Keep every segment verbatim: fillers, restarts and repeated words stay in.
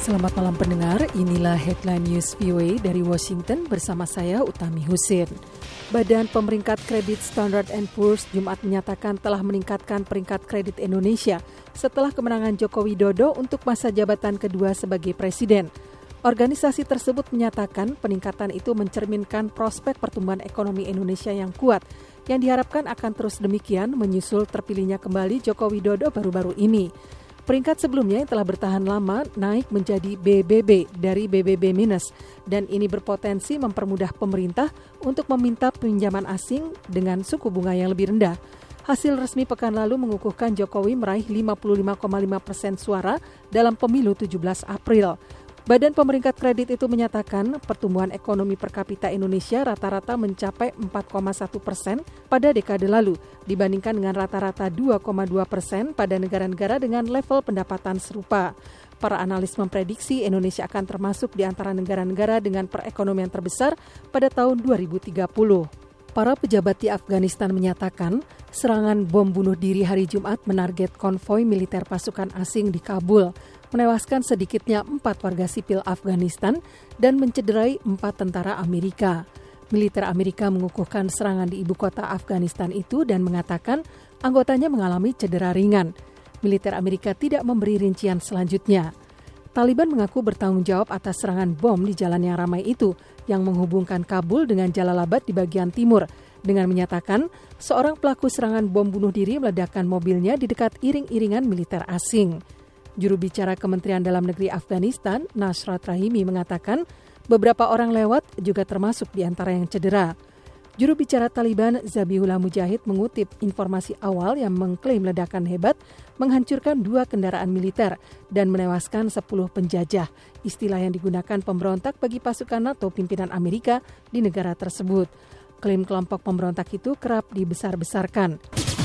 Selamat malam pendengar, inilah Headline News V O A dari Washington bersama saya Utami Husin. Badan Pemeringkat Kredit Standard and Poor's Jumat menyatakan telah meningkatkan peringkat kredit Indonesia setelah kemenangan Joko Widodo untuk masa jabatan kedua sebagai presiden. Organisasi tersebut menyatakan peningkatan itu mencerminkan prospek pertumbuhan ekonomi Indonesia yang kuat, yang diharapkan akan terus demikian menyusul terpilihnya kembali Joko Widodo baru-baru ini. Peringkat sebelumnya yang telah bertahan lama naik menjadi B B B dari B B B minus dan ini berpotensi mempermudah pemerintah untuk meminta pinjaman asing dengan suku bunga yang lebih rendah. Hasil resmi pekan lalu mengukuhkan Jokowi meraih lima puluh lima koma lima persen suara dalam pemilu tujuh belas April. Badan Pemeringkat Kredit itu menyatakan pertumbuhan ekonomi per kapita Indonesia rata-rata mencapai empat koma satu persen pada dekade lalu, dibandingkan dengan rata-rata dua koma dua persen pada negara-negara dengan level pendapatan serupa. Para analis memprediksi Indonesia akan termasuk di antara negara-negara dengan perekonomian terbesar pada tahun dua ribu tiga puluh. Para pejabat di Afghanistan menyatakan serangan bom bunuh diri hari Jumat menarget konvoi militer pasukan asing di Kabul, menewaskan sedikitnya empat warga sipil Afghanistan dan mencederai empat tentara Amerika. Militer Amerika mengukuhkan serangan di ibu kota Afghanistan itu dan mengatakan anggotanya mengalami cedera ringan. Militer Amerika tidak memberi rincian selanjutnya. Taliban mengaku bertanggung jawab atas serangan bom di jalan yang ramai itu yang menghubungkan Kabul dengan Jalalabad di bagian timur dengan menyatakan seorang pelaku serangan bom bunuh diri meledakkan mobilnya di dekat iring-iringan militer asing. Juru bicara Kementerian Dalam Negeri Afghanistan, Nasrat Rahimi, mengatakan beberapa orang lewat juga termasuk di antara yang cedera. Juru bicara Taliban, Zabihullah Mujahid, mengutip informasi awal yang mengklaim ledakan hebat menghancurkan dua kendaraan militer dan menewaskan sepuluh penjajah, istilah yang digunakan pemberontak bagi pasukan NATO pimpinan Amerika di negara tersebut. Klaim kelompok pemberontak itu kerap dibesar-besarkan.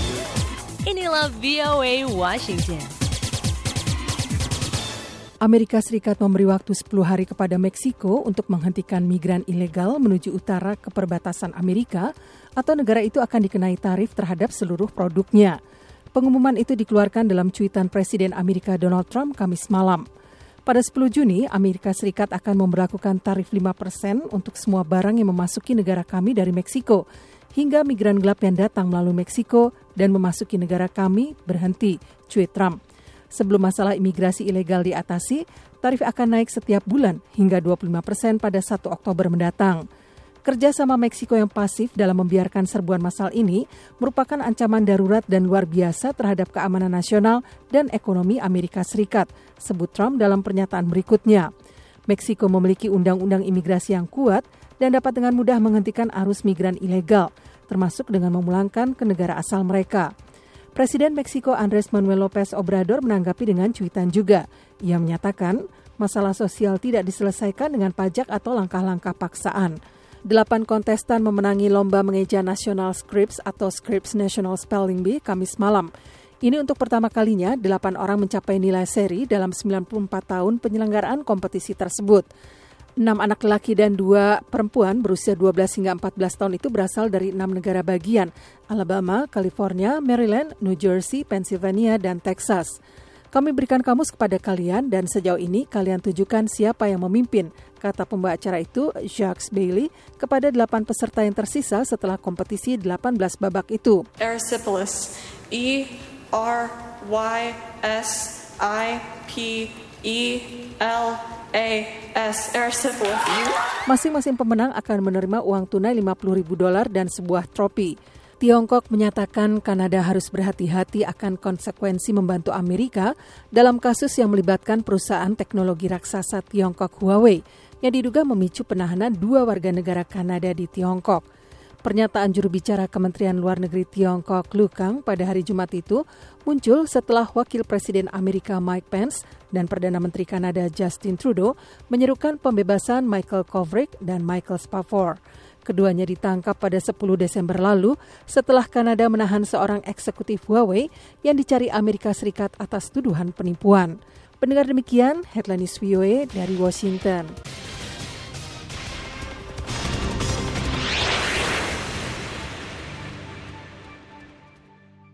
Inilah V O A Washington. Amerika Serikat memberi waktu sepuluh hari kepada Meksiko untuk menghentikan migran ilegal menuju utara ke perbatasan Amerika atau negara itu akan dikenai tarif terhadap seluruh produknya. Pengumuman itu dikeluarkan dalam cuitan Presiden Amerika Donald Trump Kamis malam. Pada sepuluh Juni, Amerika Serikat akan memberlakukan tarif lima persen untuk semua barang yang memasuki negara kami dari Meksiko, hingga migran gelap yang datang melalui Meksiko dan memasuki negara kami berhenti, cuit Trump. Sebelum masalah imigrasi ilegal diatasi, tarif akan naik setiap bulan hingga dua puluh lima persen pada satu Oktober mendatang. Kerjasama Meksiko yang pasif dalam membiarkan serbuan massal ini merupakan ancaman darurat dan luar biasa terhadap keamanan nasional dan ekonomi Amerika Serikat, sebut Trump dalam pernyataan berikutnya. Meksiko memiliki undang-undang imigrasi yang kuat dan dapat dengan mudah menghentikan arus migran ilegal, termasuk dengan memulangkan ke negara asal mereka. Presiden Meksiko Andrés Manuel López Obrador menanggapi dengan cuitan juga. Ia menyatakan masalah sosial tidak diselesaikan dengan pajak atau langkah-langkah paksaan. Delapan kontestan memenangi lomba mengeja National Scripps atau Scripps National Spelling Bee Kamis malam. Ini untuk pertama kalinya delapan orang mencapai nilai seri dalam sembilan puluh empat tahun penyelenggaraan kompetisi tersebut. Enam anak laki dan dua perempuan berusia dua belas hingga empat belas tahun itu berasal dari enam negara bagian, Alabama, California, Maryland, New Jersey, Pennsylvania, dan Texas. Kami berikan kamus kepada kalian dan sejauh ini kalian tunjukkan siapa yang memimpin, kata pembawa acara itu, Jacques Bailey, kepada delapan peserta yang tersisa setelah kompetisi delapan belas babak itu. Erysipelas, E R Y S I P E L A S, Erysipelas. Masing-masing pemenang akan menerima uang tunai lima puluh ribu dolar dan sebuah tropi. Tiongkok menyatakan Kanada harus berhati-hati akan konsekuensi membantu Amerika dalam kasus yang melibatkan perusahaan teknologi raksasa Tiongkok Huawei yang diduga memicu penahanan dua warga negara Kanada di Tiongkok. Pernyataan juru bicara Kementerian Luar Negeri Tiongkok Lu Kang pada hari Jumat itu muncul setelah Wakil Presiden Amerika Mike Pence dan Perdana Menteri Kanada Justin Trudeau menyerukan pembebasan Michael Kovrig dan Michael Spavor. Keduanya ditangkap pada sepuluh Desember lalu setelah Kanada menahan seorang eksekutif Huawei yang dicari Amerika Serikat atas tuduhan penipuan. Pendengar demikian, Headline News V O A dari Washington.